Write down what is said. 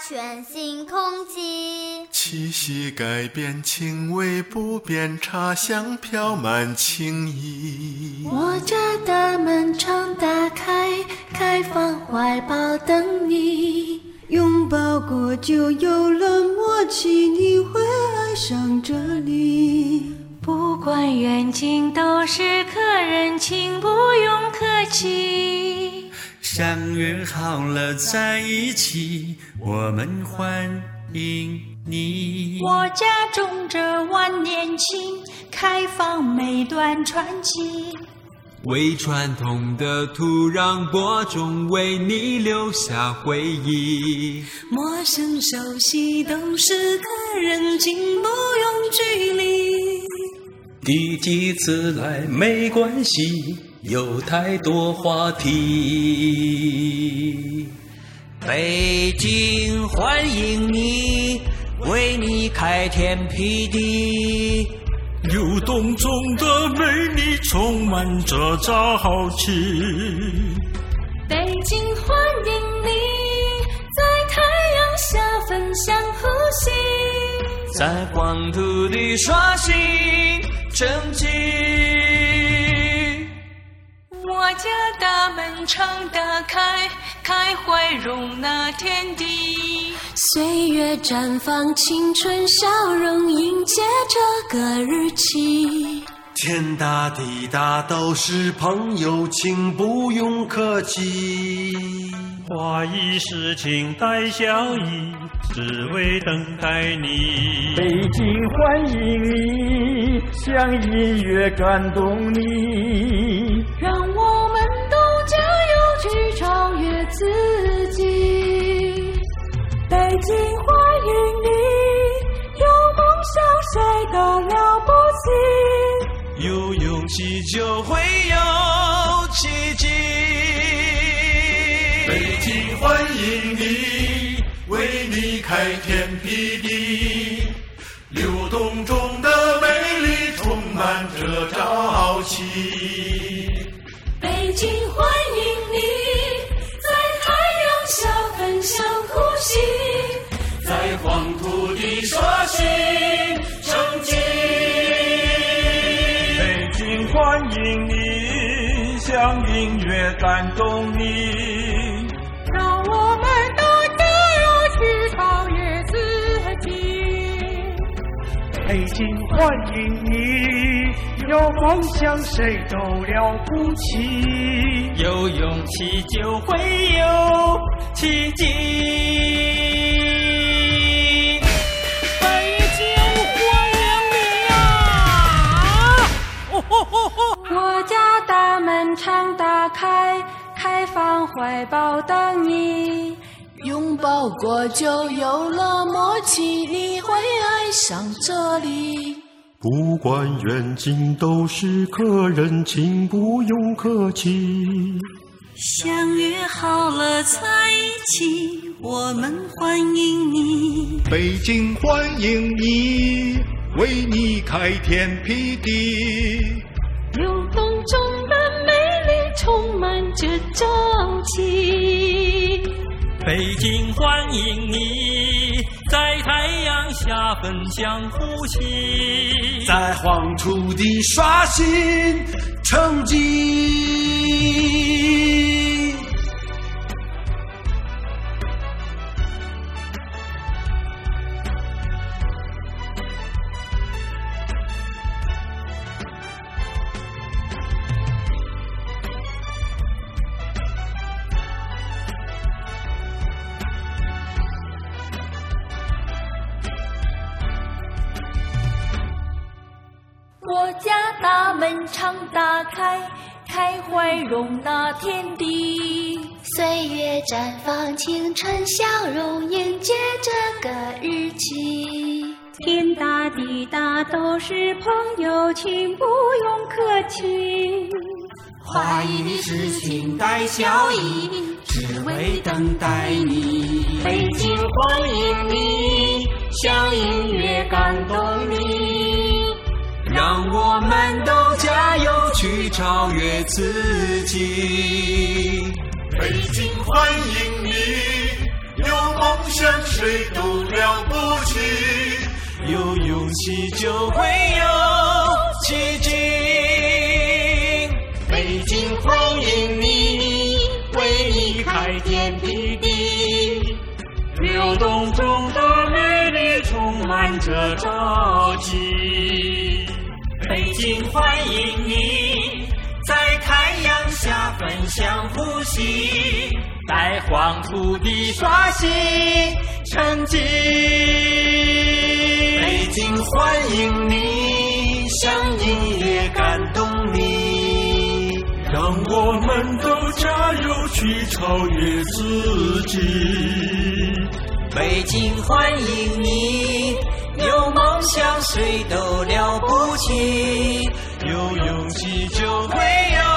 全新空气， 气息改变，情味不变，茶香飘满情意。 我家大门常打开，开放怀抱等你。 拥抱过就有了默契，你会爱上这里。 不管远近都是客人，请不用客气。 相约好了在一起，我们欢迎你。 我家种着万年情，开放每段传奇。 为传统的土壤播种，为你留下回忆。 陌生熟悉都是客人，请不用距离。 第几次来没关系，有太多话题。北京欢迎你，为你开天辟地。流动中的美丽充满着朝气。 北京欢迎你，在太阳下分享呼吸， 在黄土地刷新成绩。 我家大门常打开，开怀容纳天地。岁月绽放青春笑容，迎接这个日期。 天大地大都是朋友，请不用客气。 花一世请带笑意，只为等待你。 北京欢迎你，像音乐感动你。 让我们都加油去超越自己。北京欢迎你，有梦想谁都了不起。 有勇气就会有奇迹。 北京欢迎你，为你开天辟地。流动中的美丽充满着朝气。 北京欢迎你，在太阳下分享呼吸， 在黄土地刷新成绩。 北京欢迎你，像音乐感动你。 让我们都加油去超越自己。 北京欢迎你，有梦想谁都了不起。 有勇气就会有奇迹。 北京欢迎你呀！ 我家大门常打开，开放怀抱等你。 拥抱过就有了默契，你会爱上这里。 不管远近都是客人，请不用客气。 相约好了在一起，我们欢迎你。 北京欢迎你，为你开天辟地。 流动中的美丽充满着朝气。 北京欢迎你，在太阳下分享呼吸， 在黄土地刷新成绩。 我家大门常打开，开怀容纳天地。 岁月绽放青春笑容，迎接这个日期。 天大地大都是朋友，请不用客气。 花一世请带笑意，只为等待你。 北京欢迎你，像音乐感动你。 让我们都加油去超越自己。 北京欢迎你，有梦想想谁都了不起， 有勇气就会有奇迹。 北京欢迎你，为你开天辟地， 流动中的美丽充满着朝气。 北京欢迎你，在太阳下分享呼吸，在黄土地刷新成绩。 北京欢迎你，像音乐感动你， 让我们都加油去超越自己。 北京欢迎你，有梦想谁都了不起，有勇气就会有